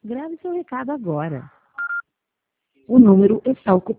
Grave seu recado agora. O número está ocupado.